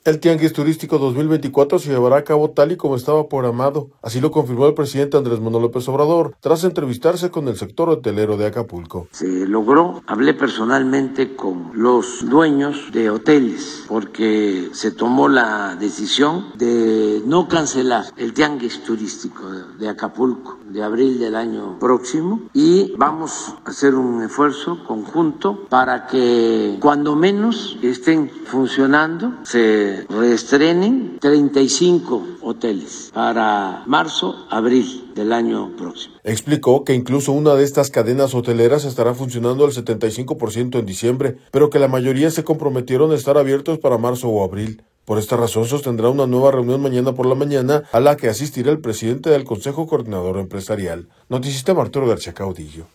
El Tianguis Turístico 2024 se llevará a cabo tal y como estaba programado. Así lo confirmó el presidente Andrés Manuel López Obrador, tras entrevistarse con el sector hotelero de Acapulco. Se logró, hablé personalmente con los dueños de hoteles, porque se tomó la decisión de no cancelar el Tianguis Turístico de Acapulco de abril del año próximo, y vamos a hacer un esfuerzo conjunto para que cuando menos estén funcionando, se reestrenen 35 hoteles para marzo, abril del año próximo. Explicó que incluso una de estas cadenas hoteleras estará funcionando al 75% en diciembre, pero que la mayoría se comprometieron a estar abiertos para marzo o abril. Por esta razón sostendrá una nueva reunión mañana por la mañana, a la que asistirá el presidente del Consejo Coordinador Empresarial. Noticista Arturo García Caudillo.